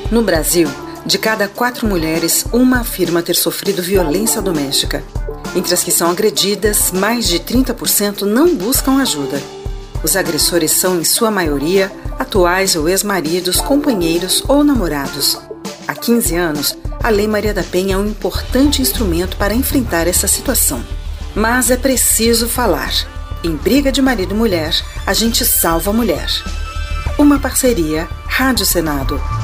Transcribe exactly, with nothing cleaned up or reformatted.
No Brasil, de cada quatro mulheres, uma afirma ter sofrido violência doméstica. Entre as que são agredidas, mais de trinta por cento não buscam ajuda. Os agressores são, em sua maioria, atuais ou ex-maridos, companheiros ou namorados. Há quinze anos, a Lei Maria da Penha é um importante instrumento para enfrentar essa situação. Mas é preciso falar. Em briga de marido e mulher, a gente salva a mulher. Uma parceria Rádio Senado.